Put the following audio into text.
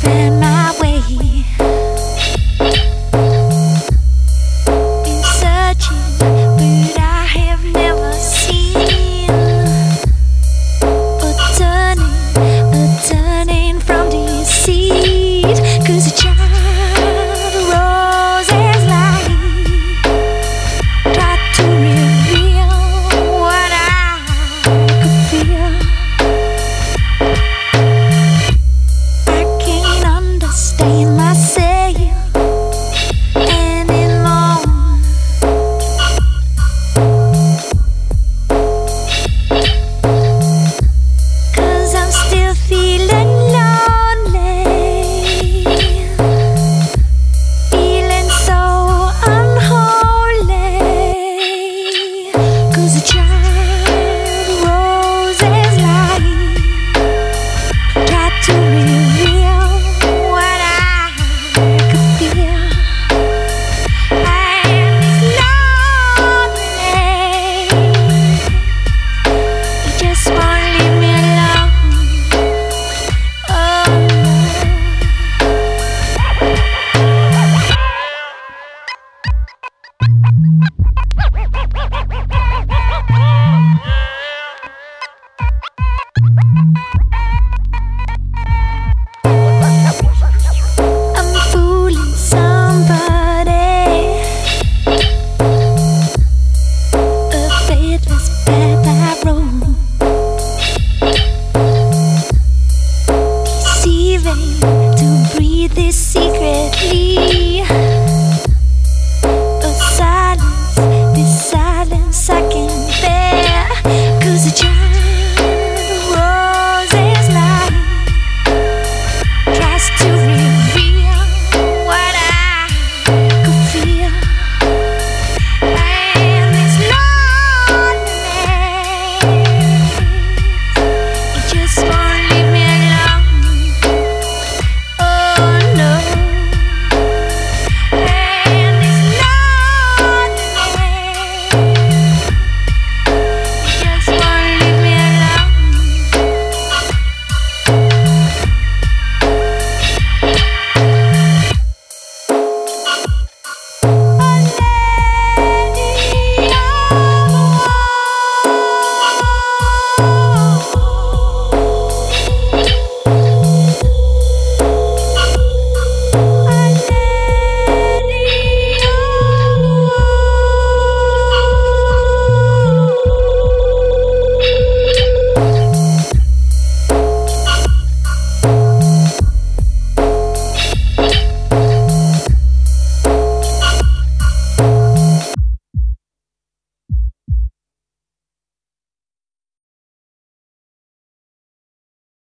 find my way. Been searching, but I have never seen a turning from deceit. 'Cause a child roses light try to reveal what I could feel. I can't understand myself anymore. 'Cause I'm still feeling lonely, feeling so unholy. 'Cause a child roses light try to reveal what I could feel. I'm lonely, you just won't leave me alone. Oh I'm fooling somebody, a faithless path I roam, deceiving to breathe this secret.